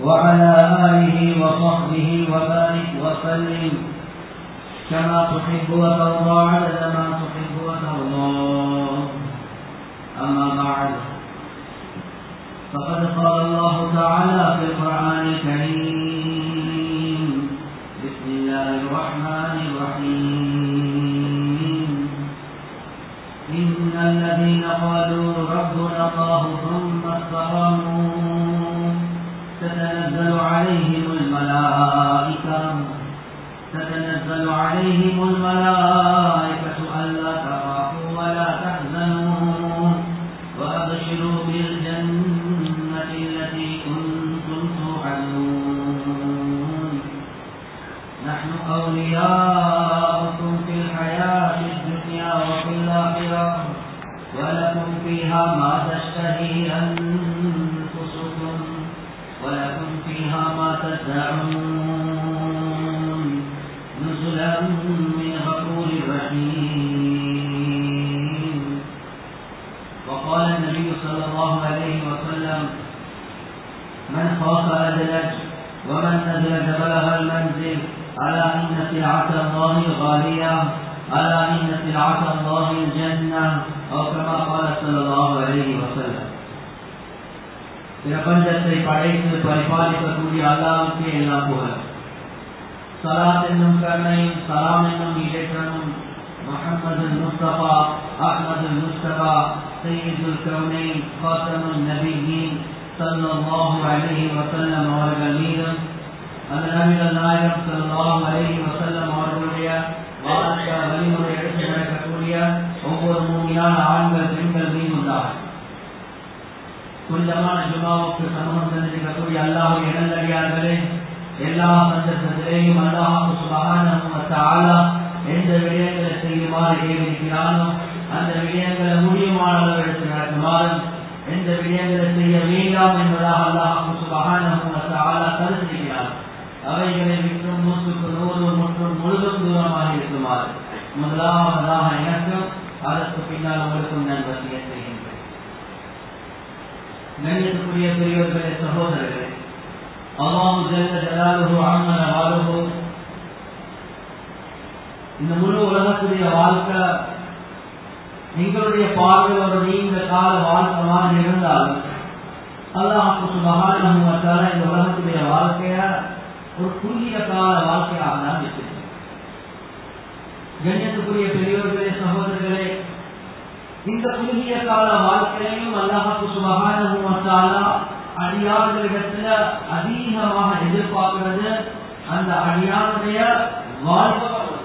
وعلى آله وصحبه وبارك وسلم كما تحب وترضى عدد ما تحب وترضى. أما بعد، فقد قال الله تعالى في القرآن الكريم: بسم الله الرحمن الرحيم. إن الذين قالوا ربنا الله ثم استقاموا تتنزل عليهم الملائكة ألا تخافوا ولا تحزنوا وأبشروا بالجنة التي كنتم توعدون. نحن أولياؤكم في الحياة الدنيا وفي الآخرة ولكم فيها ما تشتهي أنفسكم ولكم فيها ما تدعون نزلا من غفور رحيم. وقال النبي صلى الله عليه وسلم: من خاف أدلج ومن أدلج بلغ المنزل. ألا إن سلعة الله غالية، ألا إن سلعة الله الجنة، أو كما قال صلى الله عليه وسلم. பிரபஞ்சத்தை படைத்து பரிபாலிக்கக்கூடிய அல்லாஹ்வுக்கே எல்லா புகழும். ஸலாத் என்னும் கருணையும் சலாம் என்னும் ஈடேற்றமும் முஹம்மது முஸ்தபா அஹ்மது முஸ்தபா சய்யிதுல் கௌனைன் ஃபாத்திமுன் நபியீன் ஸல்லல்லாஹு அலைஹி வஸல்லம் அவர்கள் மீதும், அந்த நபிகள் நாயகம் ஸல்லல்லாஹு அலைஹி வஸல்லம் அவர்களுடைய வாழ்க்கை வழிமுறை எடுத்து நடக்கக்கூடிய ஒவ்வொரு மூமியான ஆண்கள் பெண்கள் மீது உண்டாகும். புனிதமான ஜுமாவுக்கு சமூகம் தந்திருக்கக்கூடிய அல்லாஹ்வுடைய நல்லடியார்களே, எல்லா சந்தர்ப்பத்திலேயும் அல்லாஹ் சுப்ஹானஹு வ தஆலா எந்த விடயங்களை செய்யுமாறு ஏவிருக்கிறானோ அந்த விடயங்களை முடியுமான அளவிற்கு நடக்குமாறும், எந்த விடயங்களை செய்ய வேண்டாம் என்பதாக அல்லாஹ் சுப்ஹானஹு வ தஆலா தடுத்திருக்கிறார். அவைகளை விட்டும் 100க்கு 100 மற்றும் முழுதும் தூரமாக இருக்குமாறு முதலாவதாக எனக்கும் அதற்கு பின்னால் உங்களுக்கும் நான் வசியத் செய்கின்றேன். கண்ணியத்துக்குரிய பெரியவர்களே, சகோதரர்களே, அல்லாஹ் ஜல்ல ஜலாலுஹு அம்மன வாலுஹு இந்த முழு உலகத்துடைய வாழ்க்கை எங்களுடைய பார்வையில் ஒரு நீண்ட கால வாழ்க்கையாக இருந்தாலும் அல்லாஹ் சுப்ஹானஹு வ தஆலா இந்த உலகத்துடைய வாழ்க்கைய ஒரு குறுகிய கால வாழ்க்கையாக தான் வச்சிருக்கிறார். கண்ணியத்துக்குரிய பெரியவர்களே, சகோதரர்களே, இந்த குறுகிய கால வாழ்க்கையையும் அல்லாஹ் சுப்ஹானஹு வ தஆலா அடியார்களிடத்துல அதிகமாக எதிர்பார்க்கிறது அந்த அடியாருடைய வாழ்க்கை.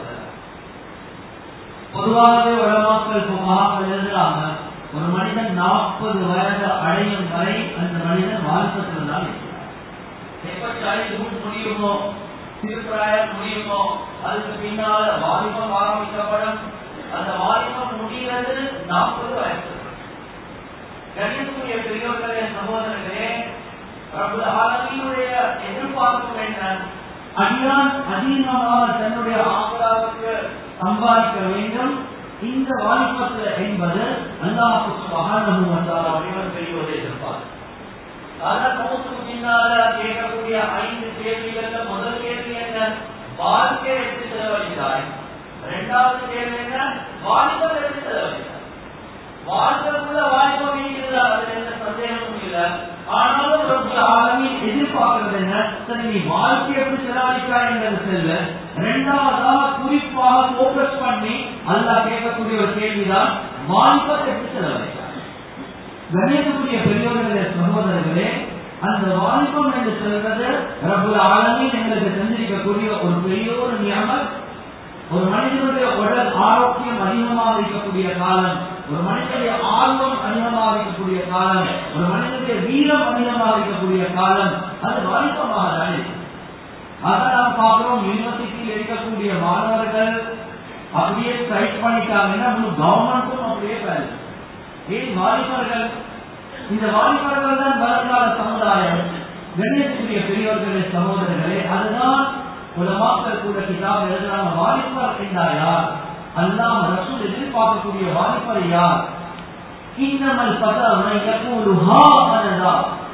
பொதுவாகவே உலமாக்கள் புகாக்கள் எழுதுறாங்க, ஒரு மனிதன் 40 வயது அடையும் வரை அந்த மனிதன் வாழ்க்கையில் தான் இருக்கிறார். எப்ப சைல்ட்ஹுட் முடியுமோ, சிறுபிராயம் முடியுமோ, அதுக்கு பின்னால வாலிபம் ஆரம்பிக்கப்படும். அந்த வாலிபம் முடிகிறது 40 வயசு. கணியக்கூடிய பெரியோர்களே, சகோதரர்களே, ரப்புல் ஆலமீனுடைய எதிர்பார்ப்பு என்ன? அடியான் அதிகமாக தன்னுடைய ஆக்ராவுக்கு சம்பாதிக்க வேண்டும். இந்த வாலிபத்தில் என்பது அல்லாஹ் சுப்ஹானஹு வ தஆலாவுடைய பெரியோரை எதிர்பார்ப்பு. அதன் மௌத்துக்கு பின்னால கேட்கக்கூடிய 5 கேள்விகள்ல முதல் கேள்வி என்ன? வாழ்க்கை எப்படி செலவழித்தாய்? இரண்டாவது கேள்வி என்ன? வாலிபம் எப்படி செலவழித்தாய்? வாழ்க்கைக்குள்ள வாலிபம் இருக்கிறதா? அதுல எந்த சந்தேகமும் இல்லை. ஆனாலும் ரப்புல் ஆலமீன் எதிர்பார்க்கிறது என்ன? சரி, நீ வாழ்க்கை எப்படி செலவழித்தாய் என்பது செல்ல. இரண்டாவதாக குறிப்பாக போக்கஸ் பண்ணி அல்லாஹ் கேட்கக்கூடிய ஒரு கேள்விதான் வாலிபத்தை எப்படி செலவழித்தாய். கணியத்துக்குரிய பெரியோர்களே, சகோதரர்களே, அந்த வாலிபம் என்று சொல்றது ரப்புல் ஆலமீன் எங்களுக்கு தந்திருக்கக்கூடிய ஒரு பெரிய ஒரு நியமத். ஒரு மனிதனுடைய உடல் ஆரோக்கியம் அதிகமாக இருக்கக்கூடிய காலம், ஒரு மனிதனுடைய ஆர்வம் அதிகமாக இருக்கக்கூடிய காலம், ஒரு மனிதனுடைய வீரம் அதிகமாக இருக்கக்கூடிய காலம் அது வாலிபமாக தான் இருக்கு. அதை நாம் பார்க்கிறோம். யூனிவர்சிட்டியில் இருக்கக்கூடிய மாணவர்கள் அப்படியே ஸ்ட்ரைக் பண்ணிட்டாங்கன்னா கவர்மெண்ட்டும் அப்படியே பேரு. ஏன் வாலிபர்கள்? இந்த வாலிபர்கள் தான் வருங்கால சமுதாயம். கண்ணியத்துக்குரிய பெரியவர்களே, சகோதரர்களே, அதுதான் உலமாக்கள் கூட கிதாப் எழுதுறாங்க. வாலிபர் என்றா யார்? அல்லாஹ் ரசூல் எதிர்பார்க்கக்கூடிய வாலிபர் யார்? இன்னமல் பதர் யகூலு ஹா அனதா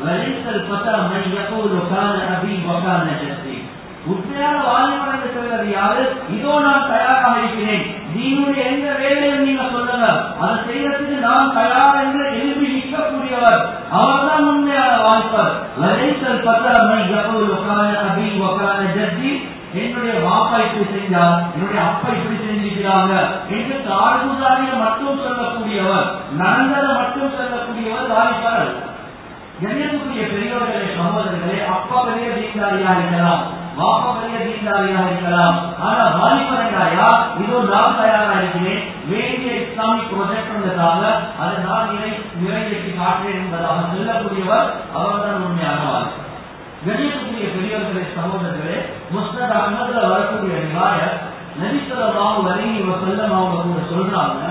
வலைசல் பத்தா மை யகூலு கான அபி வகான ஜத்தி. உண்மையான வாலிபன் என்று சொல்வது யாரு? இதோ நான் தயாராக இருக்கிறேன், நீங்களுடைய எந்த வேலையும் நீங்க சொல்லுங்க, அதை செய்யறதுக்கு நான் தயார் என்று எழுப்பி நிற்கக்கூடியவர், அவர்தான் உண்மையான வாலிபர். வலைசல் பத்தா மை யகூலு கான அபி வகான ஜத்தி. என்னுடைய வாப்பா இப்படி செஞ்சார், என்னுடைய அப்பா இப்படி செஞ்சிருக்கிறாங்க என்று காரணாரியை மட்டும் சொல்லக்கூடியவர், நடந்ததை மட்டும் சொல்லக்கூடியவர் வாலிபர் அல்ல. கண்ணியத்துக்குரிய பெரியவர்களே, சகோதரர்களே, அப்பா பெரிய தீண்டாரியா இருக்கலாம், வாப்பா பெரிய தீண்டாரியா இருக்கலாம், ஆனா வாலிபர் என்றாயா இதோ நான் தயாரா இருக்கிறேன், வேண்டிய இஸ்லாமிக் ப்ரொஜெக்ட் வந்ததாக அதை நான் நிறைவேற்றி காட்டுறேன் என்பதாக சொல்லக்கூடியவர், அவர்தான் உண்மையான வாலிபர். கண்ணியத்துக்குரிய பெரியவர்களே, சகோதரர்களே, முஸ்னத் அஹ்மதுல வரக்கூடிய ரிவாயத், நபி ஸல்லல்லாஹு அலைஹி வஸல்லம் அவங்க கூட சொல்றாங்க,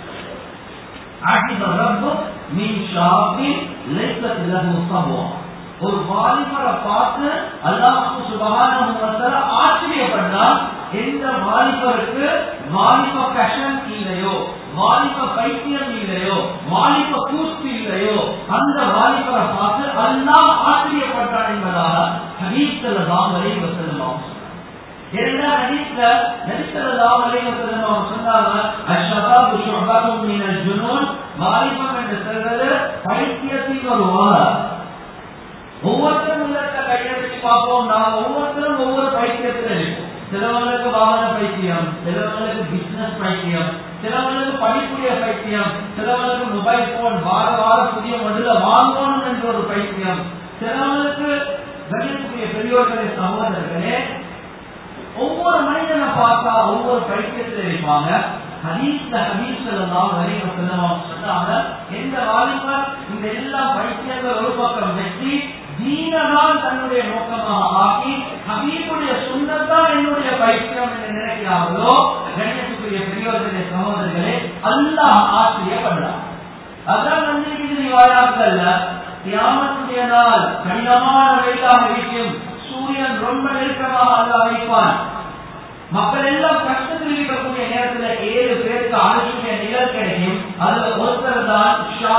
ஆகித ரப்பு மின் ஷாபின் லைஸத் லஹு ஸபவா. ஒரு வாலிபரை பார்த்து அல்லாஹ் சுப்ஹானஹு வ தஆலா ஆச்சரியப்பட்டார். எந்த வாலிபருக்கு வாலிப பேஷன் இல்லையோ, வாலிப பைத்தியம் இல்லையோ, வாலிப கூஸ்து இல்லையோ, அந்த வாலிபரை பார்த்து அல்லாஹ் ஆச்சரியப்பட்டார் என்பதாக ஹதீஸ் ஸல்லல்லாஹு அலைஹி வஸல்லம். ஏன்னா ஹதீஸ்ல நபி ஸல்லல்லாஹு அலைஹி வஸல்லம் சொன்னாங்க, அஷ்ஷபாபு ஷுஅபத்தும் மினல் ஜுனூன். வாலிபம் என்று சொல்றது பைத்தியத்தின் ஒரு வகை. ஒவ்வொருத்தரும் உள்ளத்தை கையெழுத்தி பார்ப்போம், நாம் ஒவ்வொருத்தரும் ஒவ்வொரு பைத்தியத்தில் இருக்கும். சிலவங்களுக்கு வாகன பைத்தியம், சிலவங்களுக்கு பிசினஸ் பைத்தியம், சிலவங்களுக்கு படிப்புடைய பைத்தியம், சிலவங்களுக்கு மொபைல் போன் வார வாரம் புதிய மொழில வாங்கணும் என்ற ஒரு பைத்தியம், சிலவங்களுக்கு கணியத்துக்குரிய பெரியோர்களே, சகோதரர்களே, ஒவ்வொரு மனிதனை பார்த்தா ஒவ்வொரு பைத்தியத்தில் இருப்பாங்க. ஹதீஸ்ல ஹதீஸ் ஸல்லல்லாஹு அலைஹி வஸல்லம் சொன்னாங்க, எந்த வாலிபர் இந்த எல்லா பைத்தியங்கள் ஒரு பக்கம் வெட்டி தீனதான் தன்னுடைய நோக்கமாக ஆக்கி ஹபீபுடைய சுன்னத்தான் என்னுடைய பைத்தியம் என்று நினைக்கிறார்களோ, கண்ணியத்துக்குரிய பெரியவர்களே, சகோதரர்களே, அல்லாஹ் ஆச்சரியப்படுறார். அதான் வந்திருக்கிறது ரிவாயாத்கள்ல, கியாமத்துடைய நாள் கடினமான வெயிலாக இருக்கும், சூரியன் ரொம்ப நெருக்கமாக அல்லாஹ் வைப்பான், மக்கள் எல்லாம் கஷ்டத்தில் இருக்கக்கூடிய நேரத்தில் 7 பேருக்கு அழைச்சிய நிழல் கிடைக்கும். அதுல ஒருத்தர் தான்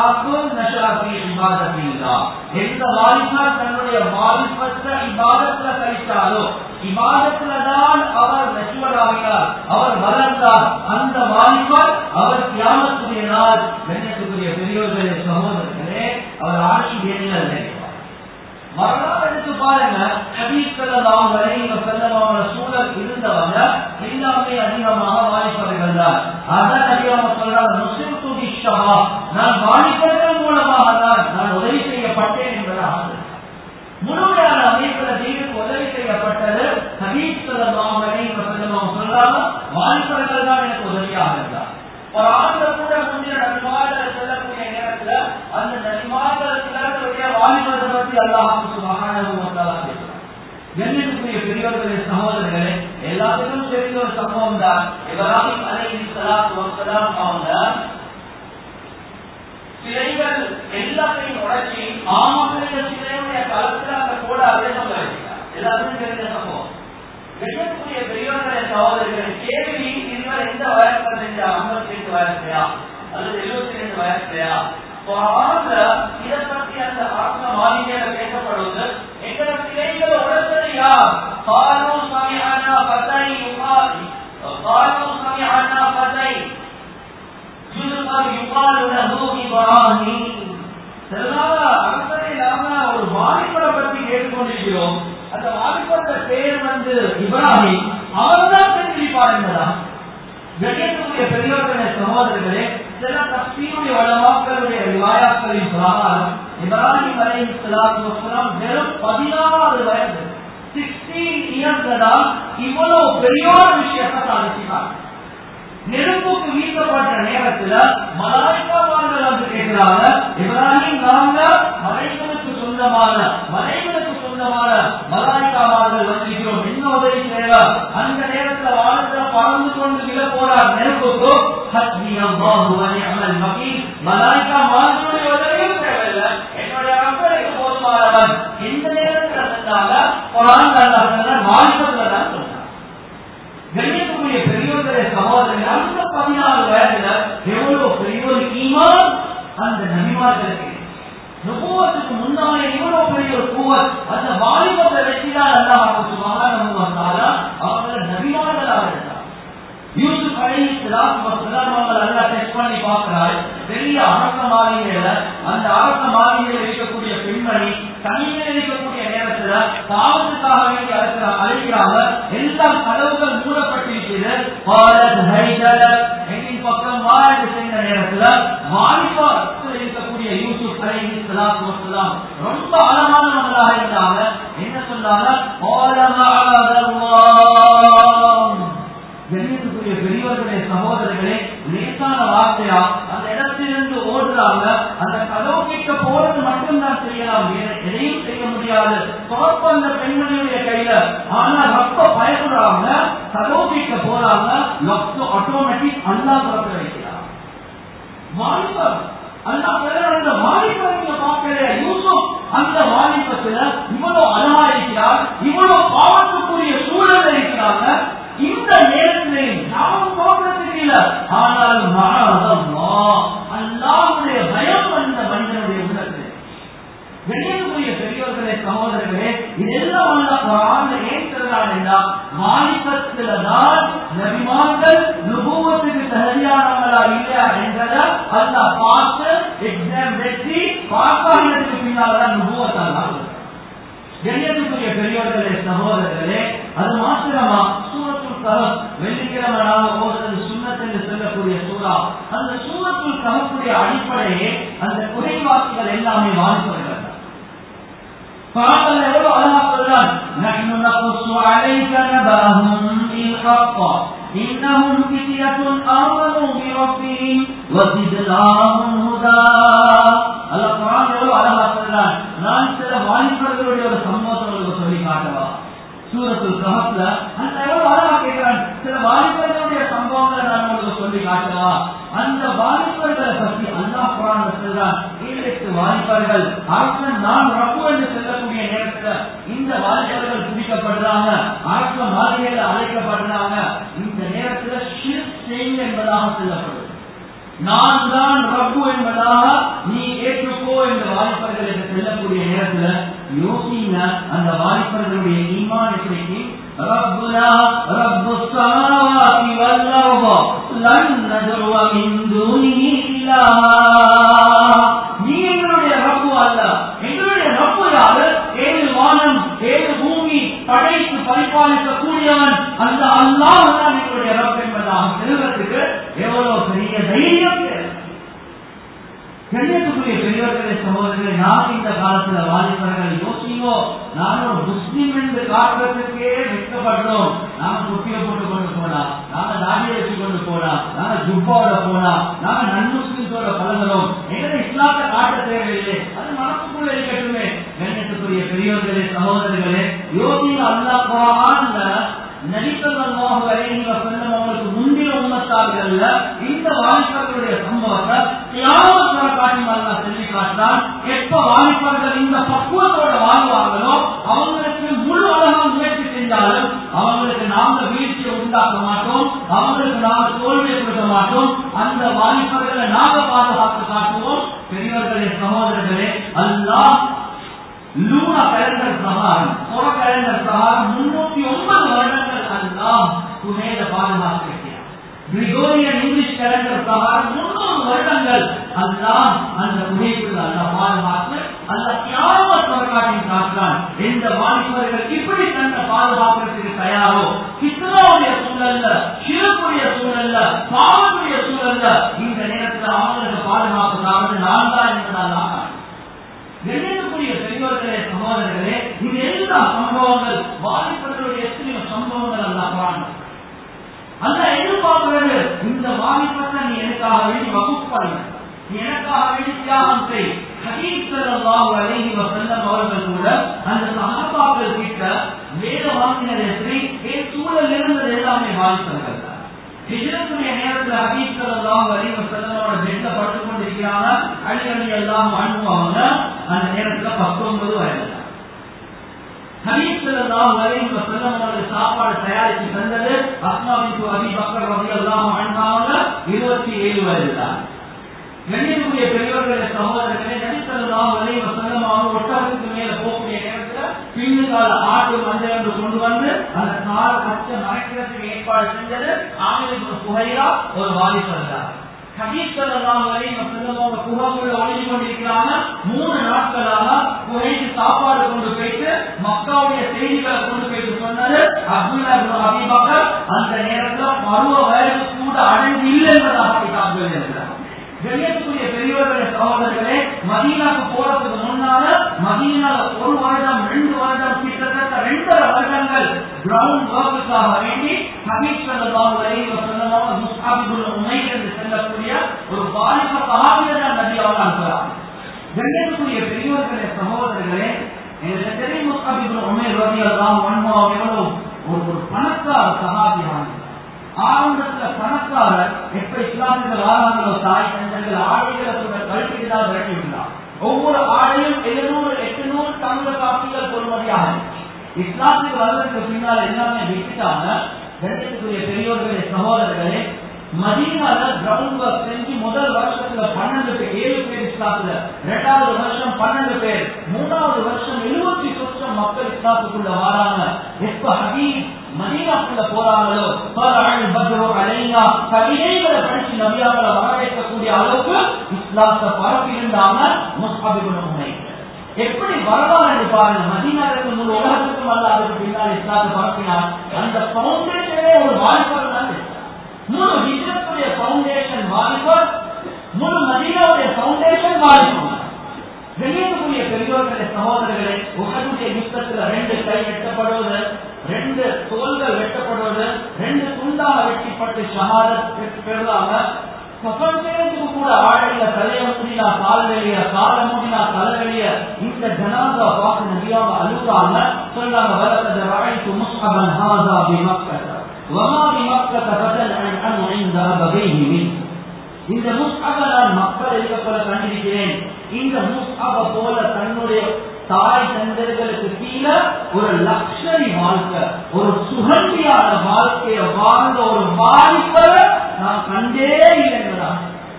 எந்த வாலிபர் தன்னுடைய வாலிபற்ற இபாதத்துல கழித்தாலோ, இபாதத்துலதான் அவர் மெச்சுவராகிறார், அவர் வளர்ந்தார், அந்த வாலிபர் அவர் கியாமத்துடைய நாள் கண்ணியத்துக்குரிய பெரியோர்களே, சகோதரர்களே, அவர் ஆட்சிய நிழல் கிடைப்பார். வரலாறு எடுத்து பாருங்க, ஹதீஸ் ஸல்லல்லாஹு அலைஹி வஸல்லம் சூழல் இருந்தவங்க எல்லாமே அதிகமாக வாலிபர்கள் தான். அதான் அதிகமாக சொல்றாங்க, முஸ்லிம் துபி ஷபா, நான் வாலிபர்கள் மூலமாக தான் நான் உதவி செய்யப்பட்டேன் என்பதாக. முழுமையான அமைப்பில் தீனுக்கு உதவி செய்யப்பட்டது ஹதீஸ் ஸல்லல்லாஹு அலைஹி வஸல்லம் சொல்றாங்க, வாலிபர்கள் தான் எனக்கு உதவியாக இருந்தார். ஒரு ஆண்டு கூட முன்னிய நபிமார்கள் செல்லக்கூடிய நேரத்தில் அந்த நபிமார்களுடைய வாலிபத்தை பற்றி அல்லாஹ் சுப்ஹானஹு வ தஆலா பேசுறார். கண்ணியத்துக்குரிய பெரியவர்களே, சகோதரர்களே, எல்லாத்துக்கும் தெரிந்த ஒரு சம்பவம் தான், இப்ராஹிம் அலைஹிஸ்ஸலாத்து வஸ்ஸலாம் அவங்க சிலைகள் எல்லாத்தையும் உடைச்சி ஆமக்களிய சிலையுடைய களத்தில் அந்த கூட அபிஷேகம் வச்சிருக்கார். எல்லாத்துக்கும் தெரிந்த சம்பவம். கண்ணியத்துக்குரிய பெரியவர்களே, சகோதரர்களே, கேள்வி, இதுவரை எந்த வயசுல செஞ்சா? 58 வயசுலையா அல்லது 72 வயசுலையா? இதை பற்றி அந்த ஆத்ம மாளிகையில பேசப்படுவது, எங்களை சிலைகளை உடைத்தது யார்? قالوا سمعنا فتى يقال له إبراهيم. ஒரு வாலிபரை பற்றி கேட்டுக்கொண்டிருக்கிறோம், அந்த வாலிபருடைய பேர் இப்ராஹிம், அவர்தான் செஞ்சிருப்பார் என்பதா? கண்ணியத்துக்குரிய பெரியவர்களே, சகோதரர்களே, சில தஃசீருடைய உலமாக்களுடைய ரிவாயாத்களின் பிரகாரம் இப்ராஹிம் அலைஹிஸ்ஸலாத்து வஸ்ஸலாம் வெறும் 16 வயது, 16 இயர்ஸ்ல தான் இவ்வளவு பெரிய விஷயத்தை சாதிச்சினார். நெருப்புக்கு வீசப்பட்ட நேரத்தில் மலாய்க்காமார்கள் வந்து கேட்கிறாங்க, இப்ராஹிம், நாங்க மலைகளுக்கு சொந்தமான மலாய்க்காமார்கள் வந்திருக்கிறோம், என்ன உதவி தேவை? அந்த நேரத்தில் வாழ்க்கை பறந்து கொண்டு விழ போறார் நெருப்புக்கு. மலாய்க்கா மார்களுடைய உதவியும் தேவையில்லை, என்னுடைய மக்களுக்கு போதுமானவன். இந்த நேரத்தில் மாநிலத்தில் தான் சொன்னார். கண்ணியத்துக்குரிய பெரியவர்களே, சகோதரர்கள், அந்த 14 வயதுல எவ்வளவு பெரிய ஒரு ஈமான் அந்த நபிமார்களுக்கு. நுபுவத்துக்கு முன்னாலேயும் அந்த வாலிபத்தை வச்சுதான் அல்லாஹ் சுப்ஹானஹு வ தஆலா அவங்களை நபிமார்களாக இருந்தார். யூசுப் அலைஹிஸ்ஸலாத்து வஸ்ஸலாம் அவங்களை அல்லாஹ் டெஸ்ட் பண்ணி பார்க்கிறார். பெரிய அரச மாளிகையில அந்த அரச மாளிகையில் இருக்கக்கூடிய பெண்மணி தனிமையில் இருக்கக்கூடிய நேரத்துல தாவத்துக்காக வேண்டி அழைக்கிறாங்க. எல்லாம் கதவுகள் மூடப்பட்டிருக்கிறது. எங்கின் பக்கம் வாழ்ந்து செய்த நேரத்துல வாலிபத்தில் இருக்கக்கூடிய யூசுப் அலைஹிஸ்ஸலாத்து வஸ்ஸலாம் ரொம்ப அழகானவங்களாக இருந்தாங்க. என்ன சொன்னாங்க? கண்ணியத்துக்குரிய பெரியவர்களே, சகோதரர்களே, லேசான வார்த்தையா அந்த இடத்திலிருந்து ஓடுறாங்க. அந்த கதவு கிட்ட போறது மட்டும்தான் செய்யலாம், எதையும் செய்ய முடியாது. தொடர்பு அந்த பெண்மணியுடைய கையில. ஆனா ரொம்ப பயப்படுறாங்க. கதவு கிட்ட போறாங்க. ஆட்டோமேட்டிக் அல்லா திறக்க வைக்கிறார். வாலிபர் அந்த வாலிபரை பார்க்கலையா யூசுப்? அந்த வாலிபத்துல இவ்வளவு அழகா இருக்கிறார், இவ்வளவு பாவத்துக்குரிய சூழல் இருக்கிறாங்க. இந்த நேரத்திலே யாரும் தோற்றத்துக்கு இல்லை. ஆனால் அல்லாஹ்வுடைய பயம் அந்த மனிதனுடைய உள்ளத்தில். கண்ணியத்துக்குரிய பெரியவர்களே, சகோதரர்களே, இதெல்லாம் ஏன் சொல்றாங்க என்றால் வாலிபத்தில்தான் நபிமார்கள் நுபுவத்துக்கு தகுதியானவங்களா இல்லையா என்றதை அல்லாஹ் பார்த்து எக்ஸாம் வெற்றி பாசாயினத்துக்கு பின்னால்தான் நுபுவத்தால். கண்ணியத்துக்குரிய பெரியவர்களே, சகோதரர்களே, அது மாத்திரமா சூரத்துல் கஹஃப் வெள்ளிக்கிழமை நாம ஓதுறது சுன்னத் என்று சொல்லக்கூடிய சூரா. அந்த சூரத்துல் கஹஃபுடைய அடிப்படையே அந்த குறைவாசிகள் எல்லாமே வாலிபர்கள். பாடல்ல எவ்வளவு அழகா சொல்றான், நஹ்னு நகுஸ்ஸு அலைக நபஅஹும் பில் ஹக்க் இன்னஹும் ஃபித்யத்துன் ஆமனூ பிரப்பிஹிம் வஸித்னாஹும் ஹுதா. அல்லாஹ் குர்ஆன் எவ்வளவு அழகா சொல்றான், நான் சில வாலிபர்களுடைய ஒரு சம்பவத்தை உங்களுக்கு சொல்லி காட்டவா? சூரத்துல் கஹஃப்ல அந்த எவ்வளவு அழகா கேட்கிறான், சில வாலிபர்களுடைய சம்பவங்களை நான் உங்களுக்கு சொல்லி காட்டவா? அந்த வாலிபர்களை பற்றி அல்லாஹ் குர்ஆன்ல சொல்றான், 7 வாலிபர்கள் அரசன் நான் ரப்பு என்று சொல்லக்கூடிய நேரத்தில் இந்த வாலிபர்கள் பிடிக்கப்படுறாங்க, அரச மாளிகையில அழைக்கப்படுறாங்க. இந்த நேரத்தில் ஷிர்க் செய்யுங்க என்பதாக சொல்லப்படுது. நான் தான் ரப்பு என்பதாக நீ ஏற்றுக்கோ என்ற வாலிபர்களுக்கு செல்லக்கூடிய நேரத்தில் யோசிங்க, அந்த வாலிபர்களுடைய ஈமான் எப்படி? ரப்புனா ரப்புஸ் ஸமாவாதி வல் அர்ض லன் நதுவ மின் தூனிஹி இலாஹா. நீ எங்களுடைய ரப்பு அல்ல, எங்களுடைய ரப்பு யாரு? 7 வானம் 7 பூமி படைத்து பரிபாலிக்க கூடியவன் அந்த அல்லாஹ் தான் எங்களுடைய ரப்பு என்பதாக செல்வதற்கு எவ்வளவு பெரிய தைரியம். கண்ணியத்துக்குரிய பெரியவர்களே, சகோதரர்களே, நான் இந்த காலத்துல வாலிபர்கள் யோசிங்கோ, நானும் ஒரு முஸ்லீம் என்று காட்டுறதுக்கே வெட்கப்படுறோம். நாங்க குட்டியை போட்டு கொண்டு போனா, நாங்க தாடியை வச்சு கொண்டு போனா, நாங்க ஜுப்பாவோட போனா, நாங்க நன்முஸ்லிம்ஸோட பழகிறோம். எங்களை இஸ்லாத்தை காட்ட தேவையில்லை, அது மனசுக்குள்ள இருக்கட்டுமே. கண்ணியத்துக்குரிய பெரியவர்களே, சகோதரர்களே, யோசிங்க, அல்லாஹ் குர்ஆன்ல நபி ஸல்லல்லாஹு அலைஹி வஸல்லம் அவர்களுக்கு முந்திய உம்மத்தார்கள் இந்த வாலிபர்களுடைய சம்பவத்தை கியாமத் வரை காட்டி அல்லாஹ் சொல்லி காட்டினான். எப்ப வாலிபர்கள் இந்த பக்குவத்தோட வாழ்வாங்களோ அவங்களுக்கு முழு அழகாக முயற்சி செஞ்சாலும் அவங்களுக்கு நாம வீழ்ச்சியை உண்டாக்க மாட்டோம், அவங்களுக்கு நாம தோல்வியை கொடுக்க மாட்டோம். அந்த வாலிபர்களை நாம பாதுகாத்து காட்டுவோம். பெரியவர்களே, சகோதரர்களே, அல்லாஹ் லூனா கேலண்டர் பிரகாரம், புற கேலண்டர் பிரகாரம் 309 வருடங்கள் அல்லாஹ் புனேல பாதுகாத்திருக்கிறார். கிரிகோரியன் இங்கிலீஷ் கேலண்டர் பிரகாரம் 300 வருடங்கள் அல்லாஹ் அந்த புனேக்குள்ள அல்லாஹ் பாதுகாத்து அல்லாஹ் கியாமத் வரைக்கும் காட்டுறான். இந்த வாலிபர்கள் இப்படி தன்னை பாதுகாக்கிறதுக்கு தயாரோ, கிஸ்ராவுடைய சூழல்ல, ஷிர்க்குடைய சூழல்ல, பாவத்துடைய சூழல்ல இந்த நேரத்தில் அவங்களுக்கு பாதுகாப்புக்காக நான் தான் என்பதால் கண்ணியத்துக்குரிய பெரியவர்களே, சகோதரர்களே, இது எல்லா சம்பவங்கள் வாலிபர்களுடைய எத்தனையோ சம்பவங்கள் அல்லாஹ் குர்ஆன் அல்லாஹ் எதிர்பார்க்கிறது. இந்த வாலிபத்தை நீ எனக்காக வேண்டி வகுப்பு பண்ணு, நீ எனக்காக வேண்டி தியாகம் செய். ஹதீஸ் ஸல்லல்லாஹு அலைஹி வஸல்லம் அவர்கள் கூட அந்த சஹாபாக்கள் கிட்ட வேத வாக்கினர் எப்படி சூழல் இருந்தது எல்லாமே வாலிபர்கள். ஹிஜ்ரத்துடைய நேரத்தில் ஹதீஸ் ஸல்லல்லாஹு அலைஹி வஸல்லமோட பெட்ல படுத்துக் கொண்டிருக்கிறாங்க. அலி ரலியல்லாஹு அன்ஹு அவங்க அந்த நேரத்தில் 19 வயது. ஹதீஸ் ஸல்லல்லாஹு அலைஹி வஸல்லம் அவர்கள் சாப்பாடு தயாரித்து தந்தது அஸ்மா பின்த் அபீ பக்கர் ரலியல்லாஹு அன்ஹா அவங்க 27 வயது தான். கண்ணியத்துக்குரிய பெரியவர்களே, சகோதரர்களே, நபி ஸல்லல்லாஹு அலைஹி வஸல்லம் அவங்க ஒட்டகத்துக்கு மேல போகக்கூடிய நேரத்தில் வந்து அந்த கால கச்ச மறைக்கிறதுக்கு ஏற்பாடு செஞ்சது ஆமிர் புகைரா ஒரு வாலிபர் தான். ஹதீஸ் ஸல்லல்லாஹு அலைஹி வஸல்லம் அவங்க குஹாவுல ஒளிஞ்சு கொண்டிருக்கிறாங்க. 3 நாட்களாக குஹைக்கு சாப்பாடு கொண்டு போயிட்டு மக்காவுடைய செய்திகளை கொண்டு போயிட்டு சொன்னது அப்துல்லா இப்னு அபீ பக்கர். அந்த நேரத்துல பருவ வயது கூட அடைந்து இல்லை என்பதாக கிதாபுகள் எழுதுறாங்க. கண்ணியத்துக்குரிய பெரியவர்களே சகோதரர்களே, மதீனாவுக்கு போறதுக்கு முன்னால மதீனால 1 வருடம் 2 வருடம் கிட்டத்தட்ட 2.5 வருடங்கள் கிரவுண்ட் ஒர்க்குக்காக வேண்டி ஹபீப் ஸல்லல்லாஹு அலைஹி வஸல்லம் முஸ்அப் இப்னு உமைர் என்று சொல்லக்கூடிய ஒரு வாலிப சஹாபியை நபி அவர்கள் அனுப்புறாங்க. கண்ணியத்துக்குரிய பெரியவர்களே சகோதரர்களே, எனக்கு தெரியும் முஸ்அப் இப்னு உமைர் ரலியல்லாஹு அன்ஹு அவர்கள் ஒரு பணக்கார சஹாபியானார். ஆரம்பத்துல பணக்காரர் எப்ப இஸ்லாமிய வாராங்களோ தாய் தந்தங்கள் ஆடைகளை கழிப்பிட்டுதான் விரட்டிவிட்டார். ஒவ்வொரு ஆடையும் 700-800 தங்க காப்பிகள் பொறுமதியாக இஸ்லாமிய வருவதற்கு பின்னால் எல்லாமே விட்டுட்டாங்க. கண்ணியத்துக்குரிய பெரியோர்களே சகோதரர்களே, மதீனால கிரவுண்ட் ஒர்க் செஞ்சு முதல் வருஷத்துல 12 பேர் 7 பேர் இஸ்லாத்துல, 2வது வருஷம் 12 பேர், 3வது வருஷம் 70 மக்கள் இஸ்லாத்துக்குள்ள வராங்க. எப்ப ஹபீப் மதீனாக்குள்ள போறாங்களோ கவிதைகளை படிச்சு நபியாக்களை வரவேற்கக்கூடிய அளவுக்கு இஸ்லாத்தை பரப்பியிருந்தாங்க முஸ்அப் இப்னு உமைர். எப்படி வரலாறு பாருங்க, மதீனாவுக்கு முழு உலகத்துக்கும் அல்ல அதுக்கு பின்னால் இஸ்லாத்தை பரப்பினார். அந்த பவுண்டேஷனே ஒரு வாலிபர் தான். முழு ஹிஜ்ரத்துடைய பவுண்டேஷன் வாலிபர், முழு மதீனாவுடைய பவுண்டேஷன் வாலிபர். வெளியேறக்கூடிய பெரியோர்களே சகோதரர்களே, உலகத்துடைய யுத்தத்துல 2 கை வெட்டப்படுவது, 2 தோள்கள் வெட்டப்படுவது, 2 துண்டாக வெட்டிப்பட்டு ஷஹாதத் பெறுவாங்க. கஃபன்களுக்கு கூட ஆடையில தலைய மூடினா கால் வெளிய, கால மூடினா தலை வெளிய. இந்த ஜனாஸா பார்த்து நபியாக அழுறாங்க. சொல்றாங்க, வலகத் ரஅய்து முஸ்அபன் ஹாஸா பிமக்கத வமா பிமக்கத ஃபதல் அன் இன்த அபவைஹி மின். இந்த முஸ்அபை நான் மக்கள் இருக்கப்பட கண்டிருக்கிறேன். இந்த முஸ்அபை போல தன்னுடைய தாய் தந்தர்களுக்கு கீழே ஒரு லக்ஷரி வாழ்க்கை, ஒரு சுகந்தியான வாழ்க்கையை வாழ்ந்த ஒரு வாலிபரை நான் கண்டே இல்லை என்பதாக.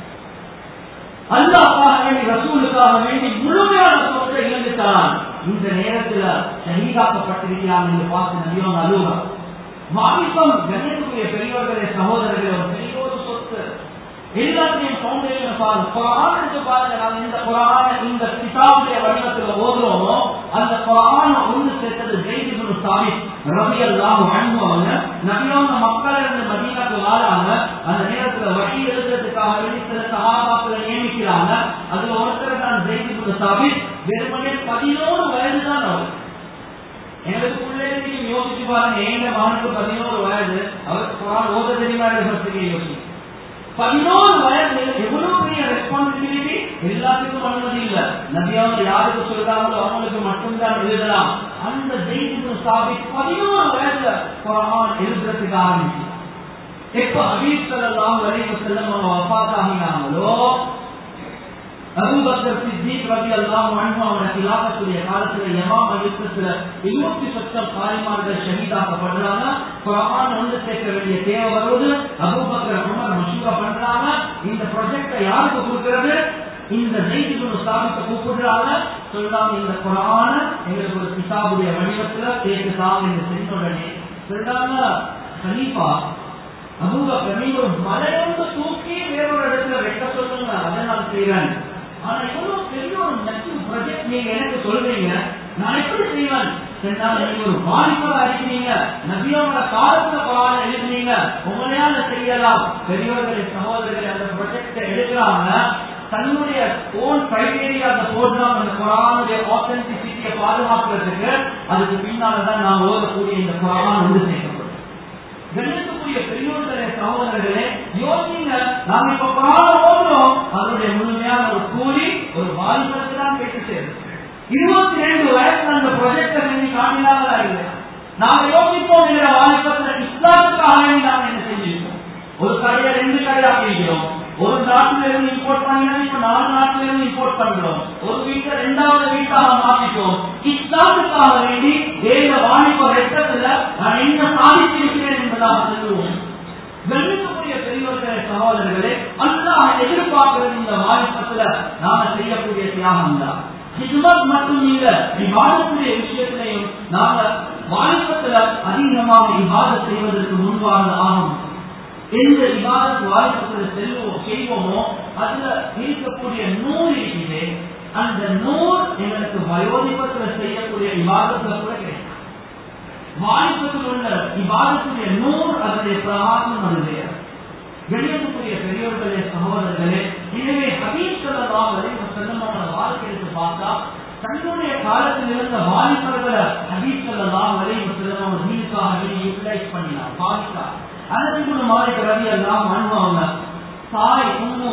அல்லாஹ்வுக்காக வேண்டி ரசூலுக்காக வேண்டி முழுமையான சொத்தை இழந்துட்டான். இந்த நேரத்தில் ஷஹீதாக்கப்பட்டிருக்கிறான் என்று பார்த்து நபியோங்க அழுவா. வாலிபம் கண்ணியத்துக்குரிய பெரியவர்களே சகோதரர்களே, ஒரு பெரிய ஒரு சொத்து. எல்லாத்தையும் பவுண்டேஷன் பாருங்க. குர்ஆன் எடுத்து பாருங்க. நாங்க இந்த குர்ஆனை இந்த கிதாபுடைய வடிவத்துல ஓதுறோமோ அந்த குர்ஆனை ஒன்று சேர்த்தது ஸைத் இப்னு சாபித் ரலியல்லாஹு அன்ஹு. அவங்க நபியோங்க மக்கள் இருந்து மதீனாக்கு வராங்க. அந்த நேரத்துல வஹி எழுதுறதுக்காக வேண்டி சில சஹாபாக்களை நியமிக்கிறாங்க. அதுல ஒருத்தர் தான் ஸைத் இப்னு சாபித். வெறுமனே 11 வயது தான் அவர். எங்களுக்கு பிள்ளைகளுக்கு யோசிச்சு பாருங்க, எங்க மகனுக்கு 11 வயது, அவருக்கு குர்ஆன் ஓத தெரியுமா யோசிச்சு 11 வயது எவ்வளவு பெரிய ரெஸ்பான்சிபிலிட்டி. எல்லாத்துக்கும் அனுமதி இல்ல. நபியாவது யாருக்கு சொல்றாங்களோ அவங்களுக்கு மட்டும்தான் எழுதலாம். அந்த ஸைத் இப்னு சாபித் 11 வயதுல குர்ஆன் எழுதுறதுக்கு ஆரம்பிச்சு. எப்ப ஹபீப் ஸல்லல்லாஹு அலைஹி வஸல்லம் வஃபாத் ஆகினாங்களோ, அபூபக்கர் சித்திக் ரலியல்லாஹு அன்ஹு அவருடைய கிலாஃபத்துடைய காலத்துல யமாமா யுத்தத்துல 70 காரிமார்கள் ஷஹீதாக்கப்படுறாங்க. குர்ஆன் ஒன்று சேர்க்க வேண்டிய தேவை வருவது. அபூபக்கர் உமர் மஷூரா பண்றாங்க. இந்த ப்ராஜெக்டை யாருக்கு கொடுக்கிறது? இந்த ஸைத் இப்னு சாபித்தை கூப்பிடுறாங்க. சொல்றாங்க, இந்த குர்ஆனை எங்களுக்கு ஒரு கிதாபுடைய வடிவத்துல கேட்டுதான் என்று செஞ்சோடனே சொல்றாங்க, கலீஃபா அபூபக்கர் நீங்க ஒரு மலையொன்று தூக்கி வேறொரு இடத்துல வெட்ட சொல்லுங்க, அதை நான் செய்யறேன். ஆனா எவ்வளவு பெரிய ஒரு நட்பு ப்ராஜெக்ட் நீங்க எனக்கு சொல்றீங்க, நான் எப்படி செய்வேன்? நீங்க ஒரு வாலிபரா இருக்கிறீங்க, நபியோட காலத்துல குர்ஆன் எழுதுனீங்க, உங்களையால செய்யலாம். பெரியவர்களை சகோதரர்களை அந்த ப்ராஜெக்டை எடுக்கிறாங்க. தன்னுடைய ஓன் கிரைட்டீரியா அந்த போடுறாங்க. அந்த குர்ஆனுடைய ஆத்தென்டிசிட்டியை பாதுகாக்கிறதுக்கு அதுக்கு பின்னால்தான் நான் ஓதக்கூடிய இந்த குர்ஆன் வந்து சேர்க்கப்படும். கண்ணியத்துக்குரிய பெரியோர்களே சகோதரர்களே, யோசிங்க, நாம இப்ப குர்ஆன் ஓதுறோம், அதனுடைய முழுமையான ஒரு கூலி ஒரு வாலிபருக்கு தான் கேட்டு சேரும். 22 வயசுல அந்த ப்ரொஜெக்டை செஞ்சு காட்டினாங்களா இல்லையா? நாம யோசிப்போம், இந்த வாலிபத்துல இஸ்லாத்துக்காக நாம என்ன செஞ்சிருக்கோம்? ஒரு கடையை 2 கடையா பிரிக்கிறோம். ஒரு நாட்டுல இருந்து இம்போர்ட் பண்ணினா இப்ப 4 நாட்டுல இருந்து இம்போர்ட் பண்றோம். ஒரு வீட்டை 2வது வீட்டாக மாற்றிட்டோம். இஸ்லாத்துக்காக வேண்டி வேற வாலிப வெட்டத்துல நான் என்ன சாதித்திருக்கிறேன் என்பதாக சொல்லுவோம். வெள்ளக்கூடிய பெரியவர்களே சகோதரர்களே, அல்லாஹ் எதிர்பார்க்கிறது இந்த வாலிபத்துல நாம செய்யக்கூடிய தியாகம் தான். ஹிஜ்மத் மட்டும் இல்ல, இபாதத்துடைய விஷயத்திலையும் நாம வாலிபத்துல அதிகமாக இபாதத் செய்வதற்கு முன்பாக ஆகும். எந்த இபாதத் வாலிபத்தில் செய்வோமோ அதுல இருக்கக்கூடிய நூறு இருக்கிறே, அந்த நூறு எங்களுக்கு வயோதிபத்தில் செய்யக்கூடிய இபாதத்துல கூட கிடைக்கும். வாலிபத்தில் உள்ள இபாதத்துடைய நூறு அதனுடைய பிரகாசம் அதுவே. கணியத்துக்குரிய பெரியவர்களே, சகோதரர்களே, எனவே ஹதீஸ் ஸல்லல்லாஹு அலைஹி வஸல்லம் வாழ்க்கை எடுத்து பார்த்தா தன்னுடைய காலத்தில் இருந்த வாலிபர்களை ஹதீஸ் ஸல்லல்லாஹு அலைஹி வஸல்லம் தீனுக்காக யூட்டிலைஸ் பண்ணினார், பாதித்தார். அனஸ் மாலிக் ரலியல்லாஹு அன்ஹு அவங்க தாய் உம்மு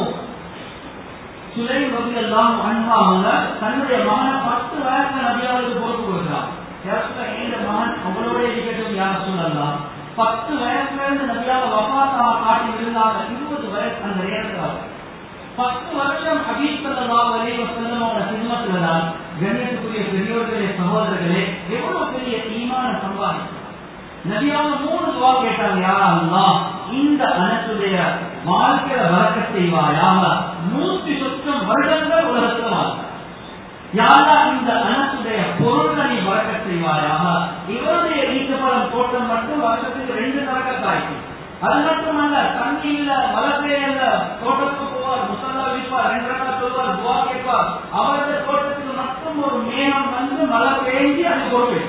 சுலைம் ரலியல்லாஹு அன்ஹா அவங்க தன்னுடைய மகனை 10 வயசுல நபியாவுக்கு பொறுப்பு கொடுத்தார். இந்த மகன் அவங்களோட இருக்கட்டும், யார் சொல்லலாம் 10 வயசுல இருந்து நபியாவை வஃபாத்தாக காட்டி இருந்தாங்க. 20 வயசு அந்த நேரத்தில் 10 வருஷம் ஹதீஸ் ஸல்லல்லாஹு அலைஹி வஸல்லம் ஹிதமத்துல தான். கண்ணியத்துக்குரிய பெரியோர்களே, சகோதரர்களே, எவ்வளவு பெரிய ஈமான சம்பாதித்தார். நபியாவை 3 துஆ கேட்டாங்க. யா அல்லாஹ், இந்த அனசுடைய வாழ்க்கையில பரக்கத் செய்வாயாக, 100 வருடங்கள் உலகத்தில் வாழ்ந்தார். யாரா இந்த அனசுடைய பொருள்களை பரக்கத் செய்வாயாக. இவருடைய ஈச்சப்பழம் தோட்டம் மட்டும் வருஷத்துக்கு 2 தரக்கத்தாய்க்கு. அது மட்டுமல்ல, தண்ணியில வளர்ப்பேல தோட்டத்துக்கு போவார், முசல்லா விற்பார், 2 ரக்காத் சொல்வார், துஆ கேட்பார். அவருடைய தோட்டத்துக்கு மட்டும் ஒரு மேகம் வந்து மழை பெய்ஞ்சி அது பொறுப்பு.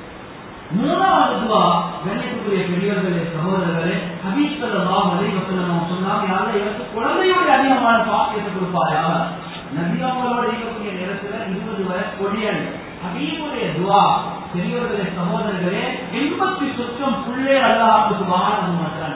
3வது துஆ, கண்ணியத்துக்குரிய பெரியவர்களே, சகோதரர்களே, ஹதீஸ் ஸல்லல்லாஹு அலைஹி வஸல்லம் சொன்னாங்க, யாரா எனக்கு குழந்தையோட அதிகமான பாக்கியத்தை கொடுப்பாயா. நபியாவோட இருக்கக்கூடிய நேரத்தில் 20 வயசு கொடியன் ஹபீபுடைய துஆ. பெரியவர்களே, சகோதரர்களே, 80 புள்ளே அல்லாஹ் சுப்ஹானஹு வ தஆலா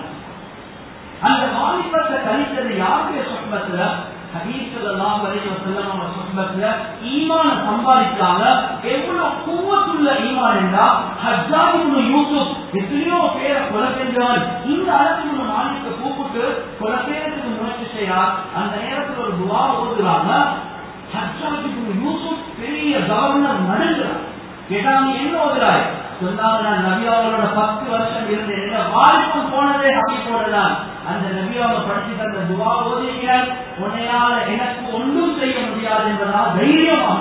அந்த வாலிபத்தை கழித்தது யாருடைய சொற்பத்துல? ஹதீஸ் ஸல்லல்லாஹு அலைஹி வஸல்லம் அவங்க சொற்பத்துல ஈமான சம்பாதிச்சாங்க. எவ்வளவு குவத்துள்ள ஈமான் என்றா, ஹஜ்ஜாஜ் இப்னு யூசுப் எத்தனையோ பேரை கொலை செஞ்சால் இந்த அரசு மாலிக்க கூப்பிட்டு கொலை செய்யறதுக்கு முயற்சி செய்யார். அந்த நேரத்தில் ஒரு துஆ ஓதுறாங்க. ஹஜ்ஜாஜ் இப்னு யூசுப் பெரிய கவர்னர் நடுங்கிறார். கேட்டாங்க, என்ன ஓதுறாய்? சொன்னாங்க, நான் நபியாவோட 10 வருஷம் இருந்தேன், வாலிபம் போனதே ஹபீபோடதான். அந்த நபியாவை படிச்சு தந்த துஆ ஓதிங்க, உன்னையால எனக்கு ஒன்றும் செய்ய முடியாது என்பதால் தைரியமா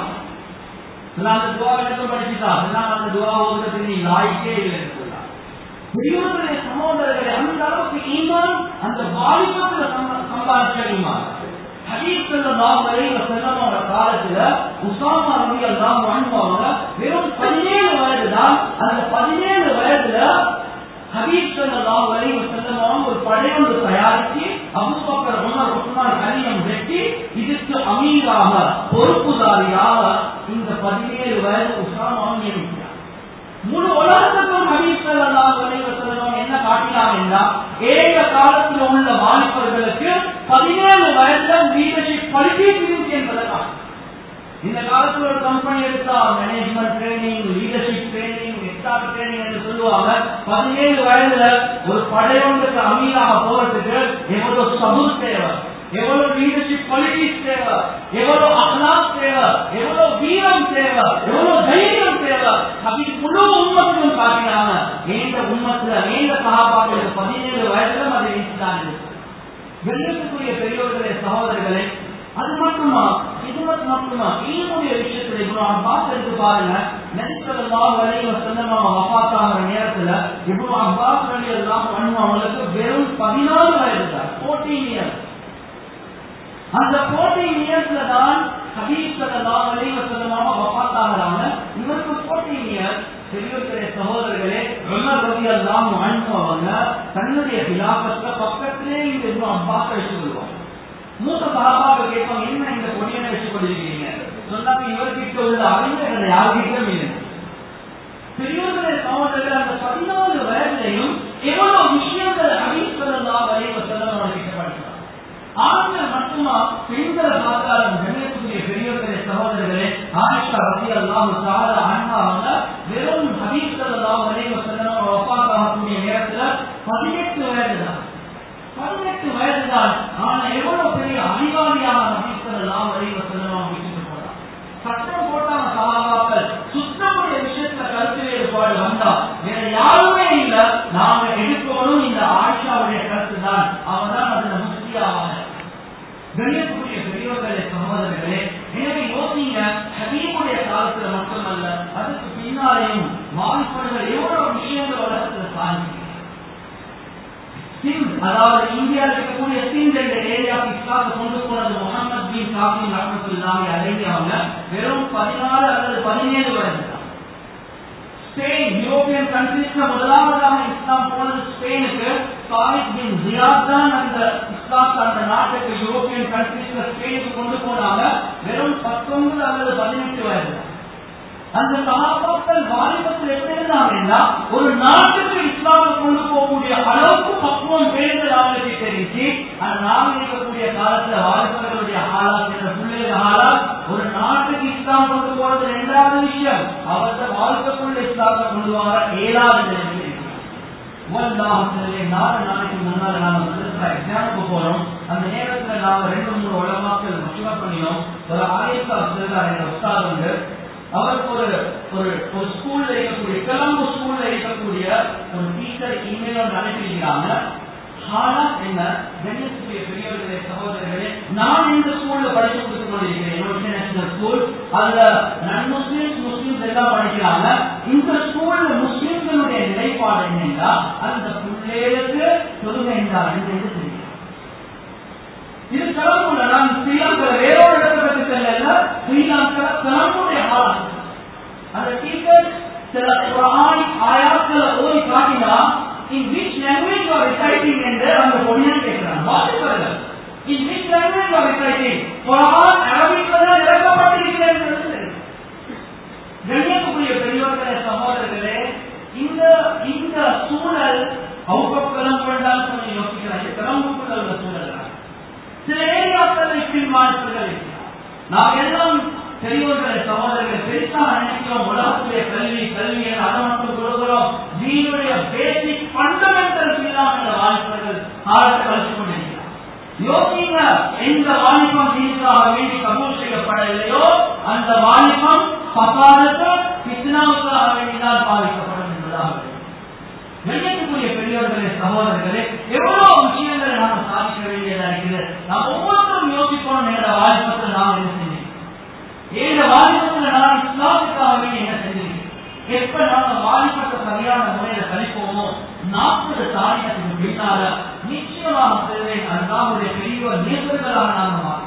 அந்த துஆ எனக்கு படிச்சுட்டா. அந்த துஆ ஓதுறதுக்கு நீ லாய்க்கே இல்லைன்னு சொல்லலாம். பெரியவர்களே, சகோதரர்களே, அந்த அளவுக்கு ஈமான் அந்த வாலிபத்தில் சம்பாதிச்ச ஈமான். ஹதீஸ் ஸல்லல்லாஹு அலைஹி வஸல்லம் காலத்துல உஸாமா ரலியல்லாஹு அன்ஹு அவங்க வெறும் 17 வயது தான். அந்த 17 வயதுல ஹதீஸ் ஸல்லல்லாஹு அலைஹி வஸல்லம் ஒரு படையொன்று தயாரித்து அபூபக்கர், உமர், உஸ்மான், அலியும் வெட்டி இதுக்கு அமீராக பொறுப்புதாரியாக இந்த 17 வயது உஸாமா நியமித்தார். முழு உலகத்துக்கும் ஹதீஸ் ஸல்லல்லாஹு அலைஹி வஸல்லம் என்ன காட்டினாங்க என்றால், ஏக காலத்தில் உள்ள வாலிபர்களுக்கு 17 வயதுல லீடர்ஷிப் குவாலிஃபிகேஷன் இருக்கு என்பதற்காக. இந்த காலத்துல ஒரு கம்பெனி எடுத்தா management training, leadership training, extra training என்று சொல்லுவாங்க. 17 வயதுல ஒரு படையொன்றுக்கு அமீராக போறதுக்கு எவ்வளவு சபூர் தேவை, எவ்வளவு லீடர்ஷிப் குவாலிட்டிஸ் தேவை, எவ்வளவு அஹ்லாக் தேவை, எவ்வளவு வீரம் தேவை, எவ்வளவு தைரியம் தேவை. அப்படி முழு உம்மத்திலும் காட்டினாங்க. எந்த உம்மத்துல எந்த சஹாபாக்களுக்கு 17 வயதுல அதை வீசிட்டாங்க. வெள்ளத்துக்குரிய பெரியவர்களே, சகோதரர்களே, அது மட்டுமா ஹிதமத் மட்டுமா ஈமுடைய விஷயத்துல இப்னு அப்பாஸ் எடுத்து பாருங்க. நபி ஸல்லல்லாஹு அலைஹி வஸல்லம் வஃபாத் ஆகிற நேரத்துல இப்னு அப்பாஸ் ரலியல்லாஹு அன்ஹு அவங்களுக்கு வெறும் 14 வயது தான், 14 இயர்ஸ். அந்த 14 இயர்ஸ்ல தான் ஹதீஸ் ஸல்லல்லாஹு அலைஹி வஸல்லம் வஃபாத் ஆகிறாங்க. இவருக்கு 14 இயர்ஸ். பெரியவர்களே, சகோதரர்களே, உமர் ரலியல்லாஹு அன்ஹு அவங்க தன்னுடைய ஹிலாஃபத்ல பக்கத்திலே இந்த இப்னு அப்பாஸ் வச்சு கொள்வாங்க. மூத்த சஹாபாக்கள் கேட்பாங்க, என்ன இந்த கொடியனை வச்சு கொண்டிருக்கிறீங்க? சொன்னாங்க, இவர்கிட்ட உள்ள அறிஞர்களை யாருக்கிட்டும் இல்லை. பெரியவர்களே, சகோதரர்கள், அந்த 14 வயதிலையும் எவ்வளவு விஷயங்கள் ஹதீஸ் ஸல்லல்லாஹு அலைஹி வஸல்லம் அவர்கள் படித்தார். ஆண்கள் மட்டுமா பெண்களை பார்த்தாலும் கண்ணியத்துக்குரிய பெரியவர்களே, சகோதரர்களே, ஆயிஷா ரலியல்லாஹு தஆலா அன்ஹா அவங்க வெறும் ஹதீஸ் ஸல்லல்லாஹு அலைஹி வஸல்லம் வஃபாத் ஆகக்கூடிய நேரத்துல 18 வயது தான். 18 வயது தான். ஆனா எவ்வளவு பெரிய அறிவாளியான ஹதீஸ் ஸல்லல்லாஹு அலைஹி வஸல்லம் வீட்டுக்கு போறாங்க. சட்டம் போட்டாங்க சஹாபாக்கள். சுத்தமுடைய விஷயத்துல கருத்து வேறுபாடு வந்தா வேற யாருமே இல்ல, நாம எடுக்கணும் இந்த ஆயிஷாவுடைய கருத்து தான். அவன்தான் அதுல முஸ்லியாக. கண்ணியத்துக்குரிய பெரியவர்களே, சகோதரர்களே, எனவே யோசிங்க, ஹதீஸுடைய காலத்துல மட்டுமல்ல அதுக்கு பின்னாலேயும் வாலிபர்கள் எவ்வளவு விஷயங்கள் உலகத்தில் சாதிக்கிறார். அதாவது இந்தியாவில் இருக்கக்கூடிய சிந்த் என்ற ஏரியாவுக்கு இஸ்லாத்தை கொண்டு போனது முகமது பின் காசிம் ரஹ்மத்துல்லாஹி அலைஹி அவங்க வெறும் 14 அல்லது 17 வயது தான். ஸ்பெயின் யூரோப்பியன் கண்ட்ரீஸ்ல முதலாவதாக இஸ்லாம் போனது ஸ்பெயினுக்கு சாலிஹ் பின் ஜியாத் தான் அந்த இஸ்லாத்தை அந்த நாட்டுக்கு யூரோப்பியன் கண்ட்ரீஸ்ல ஸ்பெயினுக்கு கொண்டு போனாங்க. வெறும் 19 அல்லது 18 வயது தான். அந்த சகாபாக்கள் வாலிபத்தில் எப்படி இருந்தாங்கன்னா ஒரு நாட்டுக்கு இஸ்லாமை கொண்டு போகக்கூடிய அளவுக்கு பக்குவம் பேருந்தல் அவங்களுக்கு தெரிஞ்சு அந்த நாள் இருக்கக்கூடிய காலத்துல வாலிபர்களுடைய ஆளாத் என்ற பிள்ளைகள் ஆளாத் ஒரு நாட்டுக்கு இஸ்லாம் கொண்டு போறது 2வது விஷயம். அவரது வாழ்க்கைக்குள்ள இஸ்லாத்தை கொண்டு வர 7வது நிலைமை. 4 நாளைக்கு முன்னாள் நாம எக்ஸாமுக்கு போறோம். அந்த நேரத்துல நாம 2-3 உலமாக்கள் மசூரா பண்ணினோம். ஒரு ஆயிரத்தா உஸ்தாத் வந்து அவருக்கு ஒரு ஸ்கூல்ல இருக்கக்கூடிய கிளம்பு ஸ்கூல்ல இருக்கக்கூடிய ஒரு டீச்சர் இமெயில் ஒன்று அனுப்பியிருக்கிறாங்க. ஆனா என்ன கண்ணியத்துக்குரிய பெரியவர்களே சகோதரர்களே, நான் இந்த ஸ்கூல்ல படிச்சு கொடுத்து கொண்டிருக்கிறேன். International school. அதுல நான் முஸ்லிம்ஸ் எல்லாம் படிக்கிறாங்க. இந்த ஸ்கூல்ல முஸ்லிம்களுடைய நிலைப்பாடு என்னன்னா அந்த பிள்ளைகளுக்கு தொழுகை என்றால் என்று தெரியும். இது கிளம்புல நான் ஸ்ரீலங்கா வேறொரு இடத்தை பற்றி செல்ல ஸ்ரீலங்கா கிளம்புடைய ஆளாக அந்த டீச்சர் சில ஆயாக்களை ஓடி காட்டினா in which language you are reciting என்று அந்த பொடியன் கேட்கிறான். வாசிப்பவர்கள் in which language you are reciting? குர்ஆன் அரபிக்ல தான் இறக்கப்பட்டிருக்கிறது. கண்ணியத்துக்குரிய பெரியவர்களே சகோதரர்களே, இந்த சூழல் அவுக்கலம் கொண்டால் கொஞ்சம் யோசிக்கிறாங்க. கிளம்புக்குள்ள உள்ள சூழல் சில ஏரியாக்களை பின்மாற்றங்கள் நாம் எல்லாம் பெரியவர்களை சகோதரர்கள் பெருசாக நினைக்கிறோம். உலகத்துடைய கல்வி என அதை மட்டும் கொடுக்கிறோம். தீனுடைய பேசிக் ஃபண்டமெண்டல்ஸ் இல்லாமல் வாலிபர்கள் காலத்தை கழித்துக் கொண்டிருக்கிறார். யோசிங்க, எந்த வாலிபம் தீனுக்காக வேண்டி கபூல் செய்யப்படவில்லையோ அந்த வாலிபம் பசாதத்து பித்னாவுக்காக வேண்டிதான் பாதிக்கப்படும் என்பதாக. கண்ணியத்துக்குரிய பெரியவர்களே சகோதரர்களே, எவ்வளவு விஷயங்களை நாம் சாதிக்க வேண்டியதா இருக்கிறது. நாம் ஒவ்வொருத்தரும் யோசிப்போம். என்ற வாலிபத்தில் நாம் என்ன செஞ்சோம், எந்த வாலிபத்தில் நான் இஸ்லாத்துக்காக வேண்டி என்ன செஞ்சிருக்கேன். எப்ப நாம வாலிபத்தை சரியான முறையில கழிப்போமோ 40 தாரியத்துக்கு பின்னால நிச்சயமாக செல்வேன் அல்லாஹ்வுடைய பெரிய நேசர்களாக நாம மாறும்.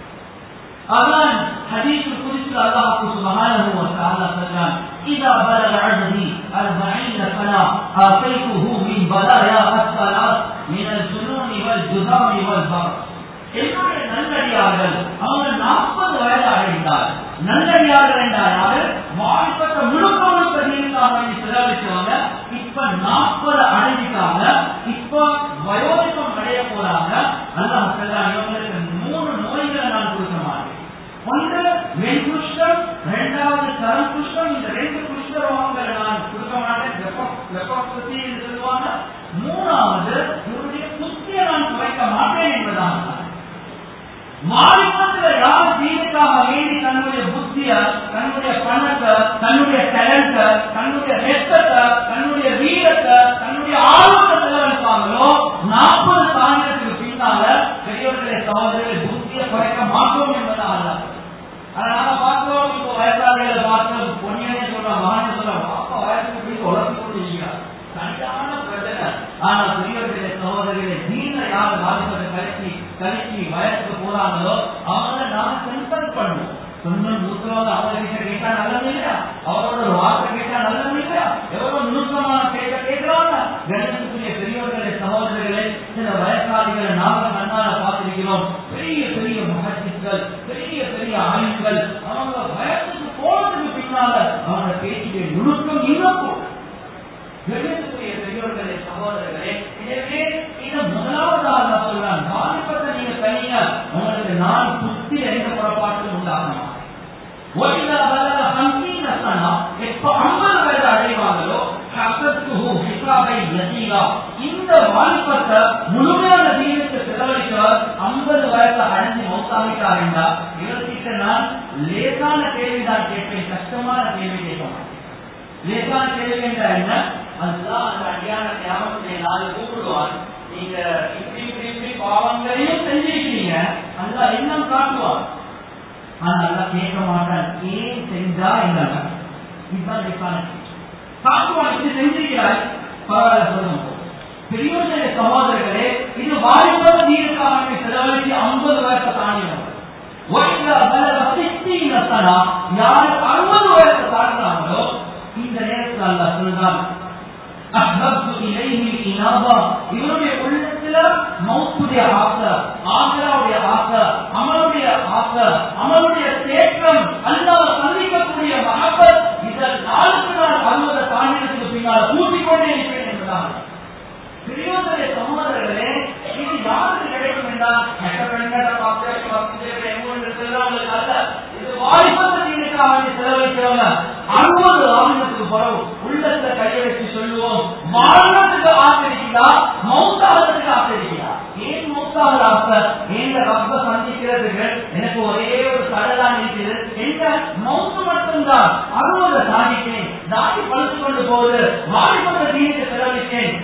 அதான் ஹதீஸுல் குத்ஸில் அல்லாஹ் சுப்ஹானஹு வ தஆலா சொல்றான், إذا بلغ عبدي 40 سنة آتيته من بلايا الثلاث من الجنون والجذام والبرص. என்னுடைய நல்லடியார்கள் அவங்க 40 வயது அடைந்தார். நல்லடியார்கள் என்றால் வாலிபத்தை முழுக்க செலவழிச்சவங்க. இப்ப 40 அடைஞ்சிட்டாங்க. இப்ப வயோதிகம் அடைய போறாங்க. அல்லாஹ் சொல்றான், இவங்களுக்கு 3 நோய்களை நான் கொடுக்க மாட்டேன். ஒன்று வெண்குஷ்டம், 2வது கருங்குஷ்டம். இந்த 2 குஷ்டரோகங்களை நான் கொடுக்க மாட்டேன், லெப்ரோபதி என்று சொல்லுவாங்க. 3வது இவருடைய புத்தியை நான் குறைக்க மாட்டேன் என்பதாக. வாலிபத்தில் யார் தீனுக்காக வேண்டி தன்னுடைய புத்திய, தன்னுடைய பணத்தை, தன்னுடைய டேலண்ட, தன்னுடைய ரத்தத்தை, தன்னுடைய வீரத்தை, தன்னுடைய ஆர்வத்தை செலவழிப்பாங்களோ 40 தாண்டத்துக்கு பின்னால பெரியவர்களை சகோதரர்களை புத்தியை குறைக்க மாட்டோம் என்பதாக. அதனால பார்க்கிறோம், இப்போ வயசாளிகளை பார்த்து பொன்னியனே சொல்ற மகானே சொல்ற பாப்பா வயசுக்கு போய் உழப்பு கொண்டிருக்கிறார். சரியான பிரச்சனை. ஆனா பெரியவர்களை சகோதரர்களை தீன யார் வாலிபத்தை கழிச்சு வயசுக்கு போறாங்களோ அவங்கள நாம கன்சல்ட் பண்ணுவோம். சொன்ன நூற்றவங்க அவர்கிட்ட கேட்டா நல்லது இல்லையா, அவரோட ஒரு வார்த்தை கேட்டா நல்லது இல்லையா, எவ்வளவு நுணுக்கமான கேட்கிறாங்க. கணேசத்துக்குரிய பெரியவர்களை சகோதரர்களை சில வயசாளிகளை நாம கண்ணால பார்த்திருக்கிறோம். பெரிய பெரிய மகத்துக்கள், பெரிய பெரிய ஆயுங்கள், அவங்க வயசுக்கு போனதுக்கு பின்னால அவங்க பேச்சுடைய நுணுக்கம் இழப்போம். கணேசத்துக்குரிய பெரியவர்களை சகோதரர்களே, எனவே இதை முதலாவதாக சொல்றான், வாலிபத்தை நீங்க தனியா உங்களுக்கு நான் புத்தி எந்த புறப்பாட்டில் உண்டாகணும். எப்ப 50 வயது அடைவாங்களோ இந்த வாலிபத்தை முழுமையான தீனுக்கு செலவழித்தவர் 50 வயசு அடைஞ்சு மௌத்தாவிட்டார் என்றால் இவர்கிட்ட நான் லேசான கேள்விதான் கேட்பேன், கஷ்டமான கேள்வி கேட்க மாட்டேன். லேசான கேள்வி என்றால் என்ன, அதுதான் அந்த அடியான தியாகத்தை நாளை கூப்பிடுவான். நீங்க இப்படி பாவங்களையும் செஞ்சிருக்கீங்க, அல்லா இன்னும் காட்டுவான். ஆனா அல்லா கேட்க மாட்டான், ஏன் செஞ்சா என்ன. இதுதான் சாப்பிடுவான் இது செஞ்சிருக்கிறாய் பரவாயில்ல சொல்லுங்க. பெரியோர்களே சகோதரர்களே, இது வாலிப தீர்க்காக செலவழித்து 50 வயசை தாண்டினவர். யார் 60 வயசை தாண்டினாங்களோ இந்த நேரத்தில் அல்லாஹ் சொல்றான், இவருடைய உள்ளத்துல மௌத்துடைய ஆசை, ஆசராவுடைய ஆசை, அமலுடைய ஆசை, அமலுடைய தேற்றம், அல்லாஹ் சந்திக்கக்கூடிய மஹப்பத், இதில் நாளுக்கு நாள் 60 தாண்டினதுக்கு பின்னால் கூட்டிக்கொண்டே இருக்கிறேன் என்பதாக. பெரியோர்களே சகோதரர்களே, இது யாருக்கு கிடைக்கும் என்றால் இது வாய்ப்பதற்காக செலவழிக்கிறவங்க 60 ஆண்டுகளுக்கு பிறகு உள்ளத்துல கையை வச்சு சொல்லுவோம், வாழ்வதற்கு ஆசிரியா மௌத்தாகிறதுக்கு ஆசிரியா. ஏன் மௌத்தாக ஆசை? ஏன் ரப்ப சந்திக்கிறதுக்கு எனக்கு ஒரே ஒரு கடலான் இருக்குது, எந்த மௌத்து மட்டும்தான் 60 தாண்டிட்டேன், தாண்டி பழுத்து கொண்டு போகுது, வாய்ப்பத தீனுக்கு செலவழித்தேன்.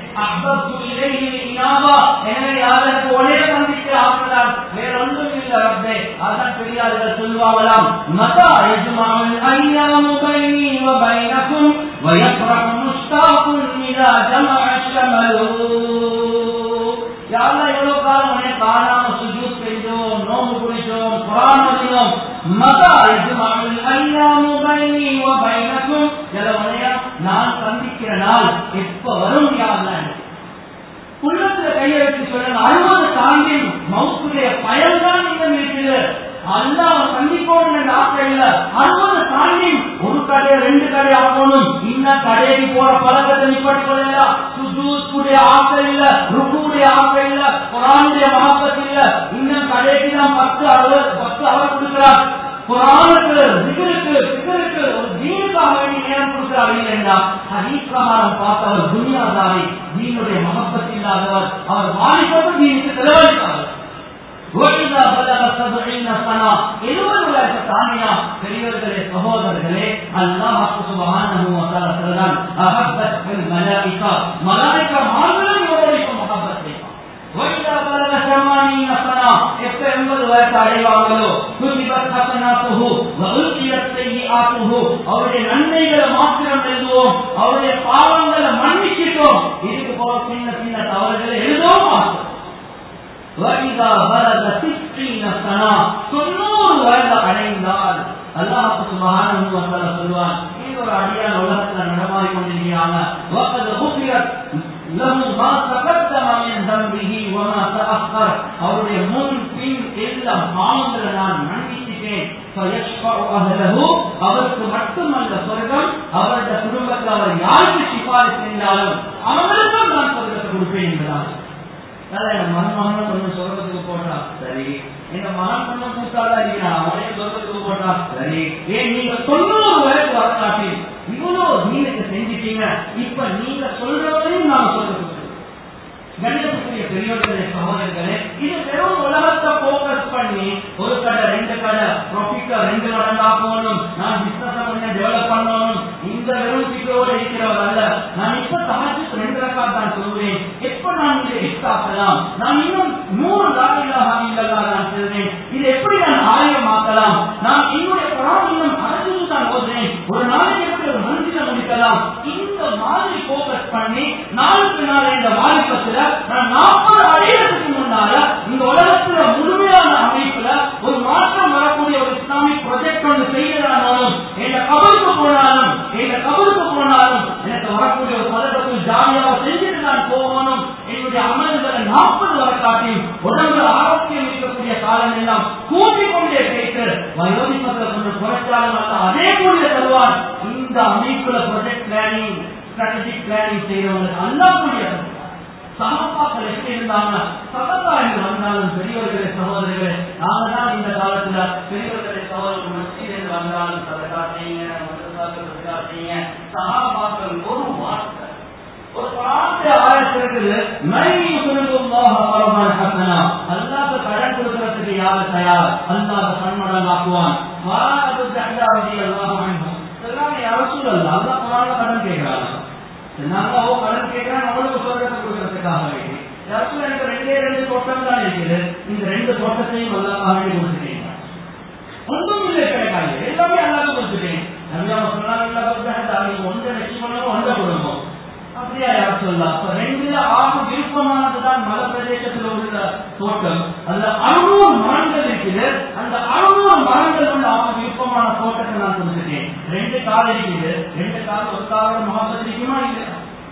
எனவே யாருக்கு ஒரே சந்திக்க ஆசைதான், வேற ஒன்றும் இல்லை ரப்பே. அதான் பெரியார்கள் சொல்லுவாங்களாம், மதா யஜ்மாஉல் அய்யாமு பைனி வ பைனகும் வ யஃப்ரஹு முஸ்தாஃபுன் இதா ஜமஅ ஷமலு. யா அல்லாஹ், எவ்வளவு காலம் உன்னை காணாம சுஜூத் செய்தோம், நோம்பு குடித்தோம், குர்ஆன் ஓதினோம். மதா யஜ்மாஉல் அய்யாமு பைனி வ பைனகும், ஜலவனையா நான் சந்திக்கிற நாள் எப்ப வரும் யா அல்லாஹ்? உள்ளத்துல கையை வச்சு சொல்லுங்க, 60 தாண்டி மௌத்துடைய பயன்தான் நீங்கள் இருக்குது. அல்லாஹ் சந்திப்போம் என்ற ஆசை இல்ல, 60 தாண்டி ஒரு கடை 2 கடை ஆகணும், இன்னும் கடைக்கு போற பழக்கத்தை நிப்பாட்டிக் கொள்ளலாம். சுஜூதுடைய ஆசை இல்ல, ருக்குடைய ஆசை இல்ல, குர்ஆனுடைய மஹப்பத் இல்ல, இன்னும் கடைக்கு நாம் 10 அவர் கொடுக்கிறார். குர்ஆனுக்கு திக்ருக்கு ஒரு தீனுக்காக வேண்டி நேரம் கொடுக்கிறார் இல்லைன்னா ஹதீஸ் பிரகாரம் பார்த்தவர் துன்யாதாரி, தீனுடைய மஹப்பத் இல்லாதவர், அவர் வாலிபத்து தீனுக்கு செலவழித்தார். 70 வயசு தாண்டினா பெரியவர்களே சகோதரர்களே, அல்லாஹ் சுப்ஹானஹு வ தஆலா சொல்றான், அஹப்பத்துல் மலாயிகா, மலாயிகா மார்களும் இவருக்கு மஹப்பத் செய்வாங்க. وَإِذَا بَلَغَ 80 سَنَةً எப்ப 80 வயசு அடைவாங்களோ குதிபத் ஹஸனாத்துஹு வ உல்கியத் ஸய்யிஆத்துஹு, அவருடைய நன்மைகளை மாத்திரம் எழுதுவோம், அவருடைய பாவங்களை மன்னிச்சிட்டோம், இதுக்கு போற சின்ன சின்ன தவறுகளை எழுதவும் மாட்டோம். وَإِذَا بَلَغَ 60 سَنَةً 90 வயது அடைந்தால் அல்லாஹ் சுப்ஹானஹு வ தஆலா சொல்வான், ஒரு அடியான் உலகத்துல நடமாடி கொண்டிருக்கிறாங்க, وَقَدْ غُفِرَتْ لَهُ مَا تَقَدَّمَ مِنْ ذَنبِهِ وَمَا تَأَخَّرَ, அவருடைய முன் பின் எல்லா பாவங்களை நான் மன்னிச்சிட்டேன். فَيَشْفَعُ أَهْلَهُ, அவருக்கு மட்டுமல்ல சொர்க்கம், அவருடைய குடும்பத்தில் அவர் யாருக்கு சிபாரிசு செஞ்சாலும் அவர்களுக்கும் நான் சொர்க்கத்தை கொடுப்பேன் என்றார். மகன் கொஞ்சம் சொர்க்கத்துக்கு போட்டா சரி, எங்க மகன் கொஞ்சம் கூட்டாளா இருக்கா, அவனே சொர்க்கத்துக்கு போட்டா சரி, ஏன் நீங்க 90 வயசு வரக்காட்டி இவ்வளவு நீங்க செஞ்சிட்டீங்க, இப்ப நீங்க சொல்றவரையும் நான் சொல்றது. கணிதத்துக்குரிய பெரியவர்களே சகோதரர்களே, இது வெறும் உலகத்தை போக்கஸ் பண்ணி ஒரு கடை 2 கடை ப்ராஃபிட் 2 மடங்கா போகணும், நான் பிசினஸ் கொஞ்சம் டெவலப் பண்ணணும், இந்த வெறும் சிக்கலோடு இருக்கிறவர் அல்ல. நான் இப்ப தமக்கு 2 ரக்காத் தான் சொல்றேன், எப்ப நான் இதை எக்ஸ்டாக்கலாம், நான் இன்னும் 100 லா இலாஹா இல்லல்லாஹ் நான் சொல்றேன், இது எப்படி நான் 1000 மாத்தலாம், நான் என்னுடைய குர்ஆன் இன்னும் 60 தான் ஓதுறேன், ஒரு நாளைக்கு எப்படி ஒரு மனுஷனை முடிக்கலாம். இந்த மாதிரி போக்கஸ் பண்ணி நாளுக்கு நாள் இந்த வாலிபத்துல நான் 40 அடையிறதுக்கு முன்னால இந்த உலகத்துல முழுமையான அமைப்புல ஒரு மாற்றம் வரக்கூடிய ஒரு இஸ்லாமிக் ப்ராஜெக்ட் ஒன்று செய்யறாலும், எந்த கபருக்கு போனாலும் எனக்கு வரக்கூடிய ஒரு பதக்கத்தில் ஜாலியாக செஞ்சுட்டு நான் போகணும். என்னுடைய அமல்களை 40 வரை காட்டி உடம்பு ஆரோக்கியம் இருக்கக்கூடிய காலம் எல்லாம் கூட்டிக் கொண்டே கேட்டு வயோதிபத்தில் கொஞ்சம் குறைச்சாலும் அதே போல தருவார். இந்த அமைப்புல ப்ராஜெக்ட் பிளானிங், ஸ்ட்ராட்டஜிக் பிளானிங் செய்யறவங்களுக்கு அல்லக்கூடிய சமப்பாக்கள் எப்படி இருந்தாங்க, சமப்பா என்று வந்தாலும் பெரியவர்களே சகோதரர்களே, நாங்க தான் இந்த காலத்துல பெரியவர்களே சகோதரர்கள் மஸ்ஜித் என்று வந்தாலும் சதகா செய்யுங்க, மதரசாக்கள் செய்யுங்க, சஹாபாக்கள் ஒரு வார்த்தை ஒரு வார்த்தை ஆயத்து இருக்குது, அல்லாஹ் கடன் கொடுக்கறதுக்கு யாரு தயார், அல்லாஹ் சன்மடங்காக்குவான். யாரும் சொல்லல, அல்லாஹ் குர்ஆன்ல கடன் கேட்கிறாங்க, நாங்க கடன் கேட்கிறேன் அவளுக்கு சொர்க்கத்தை கொடுக்கறதுக்காக வேண்டி. எனக்கு 2 தோட்டம் தான் இருக்குது, இந்த 2 தோட்டத்தையும் அல்லாஹ்க்காக வேண்டி கொடுத்துட்டீங்க, ஒன்றும் இல்லை கிடைக்காது, எல்லாமே அல்லாஹ்க்கு கொடுத்துட்டேன். நபியா சொன்னாங்க சொல்லலாம். அப்ப ரெண்டுல ஆக விருப்பமானதுதான் மலை பிரதேசத்தில் உள்ள தோட்டம். அந்த 600 மரங்கள் இருக்குது. அந்த 600 மரங்கள் உள்ள ஆக விருப்பமான தோட்டத்தை நான் கொடுத்துட்டேன். 2 கால் இருக்குது. 2 கால் ஒரு காலோட மகப்பத் இருக்குமா இல்லையா?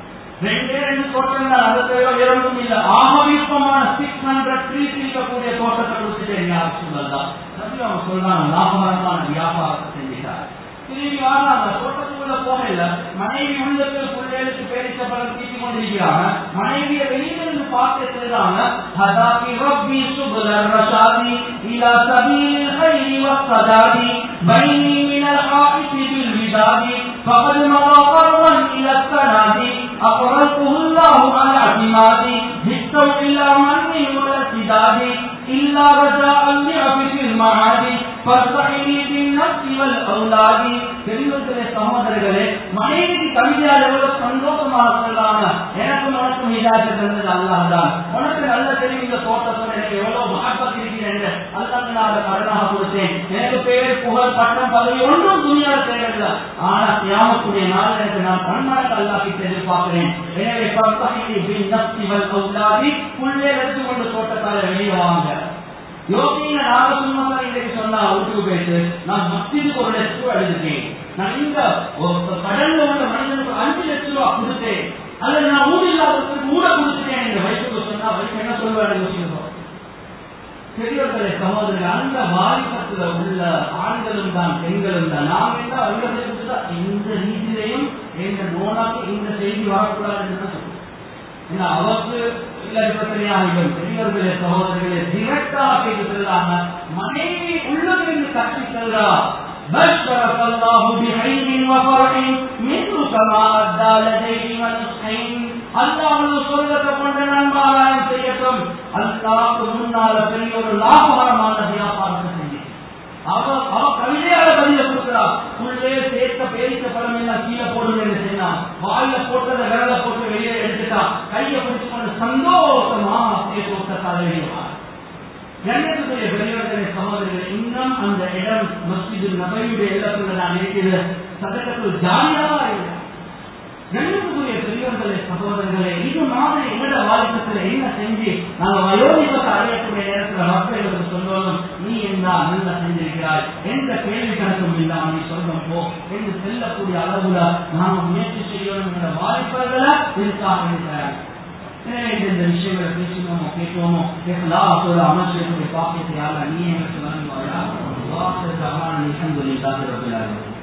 2 தோட்டங்கள் அதற்கு இரண்டும் இல்லை. ஆக விருப்பமான 600 ட்ரீஸ் இருக்கக்கூடிய தோட்டத்தை கொடுத்துட்டேன். யார் சொல்லலாம்? அவங்க சொல்றாங்க லாபகரமான வியாபாரத்தை செஞ்சுட்டார். திரும்பி வாங்க தோட்டத்துக்குள்ள போகல. மனைவி உள்ளுக்கு பிள்ளைகளுக்கு பேரிச்ச பழம் தீட்டி கொண்டிருக்கிறாங்க. மனைவியை வெளியிலிருந்து பார்த்து சொல்றாங்க ஹதாபி ரப்பி சுபுலர் ரஷாதி இலா சபீல் ஹைரி வஸ்ஸதாதி பைனி மினல் ஹாயிசி பில் விதாதி ஃபகத் மவா கர்வன் இலா ஸனாதி அக்ரல்குல்லாஹு அலா அதிமாதி ஹித்தம் இல்லா மன்னி முலசிதாதி இல்லா ரஜாஅன் லிஅபில் மஆதி ஃபர்ஹினி பின் நஃப்ஸி வல் அவுலாதி. பெரியவர்களே, சகோதரர்களே, மனைவிக்கு கவிதையால் எவ்வளவு சந்தோஷமாக சொல்லாம எனக்கு உனக்கும் இதாச்சு தந்தது அல்லாஹ் தான். உனக்கு நல்ல தெரிவித்த தோட்டத்தோட எனக்கு எவ்வளவு மகப்பத் இருக்கிறேன் அல்லாஹ் நான் கடனாக கொடுத்தேன். எனக்கு பேர் புகழ் பட்டம் பதவி ஒன்றும் துணியால் தேவையில்லை. ஆனா கியாமத்துடைய நாள் எனக்கு நான் பன்மடங்கு அல்லாஹ்கிட்ட எதிர்பார்க்கிறேன். எனவே ஃபர்ஹினி பின் நஃப்ஸி வல் அவுலாதி புள்ளே எடுத்துக்கொண்டு தோட்டத்தால வெளியே வாங்க. யோகியில நாக சும்மா இன்றைக்கு சொன்னா ஊருக்கு போயிட்டு நான் மஸ்ஜிதுக்கு 1 லட்சம் ரூபாய் எழுதிட்டேன். நான் இந்த கடல்ல உள்ள மனிதனுக்கு 5 லட்சம் ரூபாய் கொடுத்தேன். அல்லது நான் ஊர் இல்லாதவருக்கு ஊட கொடுத்துட்டேன். இந்த வயசுக்கு சொன்னா வயசு என்ன சொல்லுவாங்க? பெரியவர்களே, சகோதரர்கள், அந்த வாலிபத்துல உள்ள ஆண்களும் தான் பெண்களும் தான். நாம் என்ன அவர்களுக்கு இந்த ரீதியிலையும் எங்க நோனாக்கு இந்த செய்தி வரக்கூடாது என்று சொல்லுவோம். ஏன்னா அவருக்கு பிரச்சனையாகும். பெரியவர்களே, சகோதரர்களே, டிரெக்டாக கேட்டு செல்லாம மனைவி உள்ளிருந்து கட்டி செல்றா. بشرك الله بخير وفرح مثل كما أدى لديه ونصحين. அல்லாஹ் சொல்றத கொண்டு நன்மாராயம் செய்யட்டும். அல்லாஹ்க்கு முன்னால பெரிய ஒரு லாபகரமான வியாபாரத்தை செஞ்சு அவ கவிதையால பதில கொடுக்கிறா. உள்ளே சேர்த்த பேரிச்ச பழம் எல்லாம் கீழே போடுவேன்னு சொன்னா வாயில போட்டதை விரல போட்டு வெளியே எடுத்துட்டா. கையை பிடிச்சு கொண்டு சந்தோஷமா பேசுவதால வெளியுமா. கண்ணியத்துக்குரிய பெரியவர்களே, சகோதரர்கள், இன்னும் அந்த இடம் மஸ்ஜிது நபவியுடைய இடத்துல நான் இருக்கிற சதகத்துல் ஜாரியாவா இல்லை. கண்ணியத்துக்குரிய பெரியவர்களே, சகோதரர்களே, இது மாதிரி எங்களோட வாழ்க்கத்துல என்ன செஞ்சு நாங்க வயோதிபத்தை அடையக்கூடிய நேரத்துல மக்களுக்கு சொல்லுவோம், நீ என்ன நல்லா செஞ்சிருக்கிறாய் எந்த கேள்வி கணக்கும் இல்லாம நீ சொல்லும் போ என்று செல்லக்கூடிய அளவுல நாம முயற்சி செய்யணும் என்ற வாய்ப்புகளை இருக்காக இருக்கிறார். எனவே இந்த விஷயங்களை பேசினோமோ கேட்டோமோ எல்லாத்தோட அமைச்சர்களுடைய பாக்கியத்தை யாரா நீ எங்களுக்கு வழங்குவாயா? வாசல் அல்ஹம்துலில்லாஹி ரப்பில் ஆலமீன்.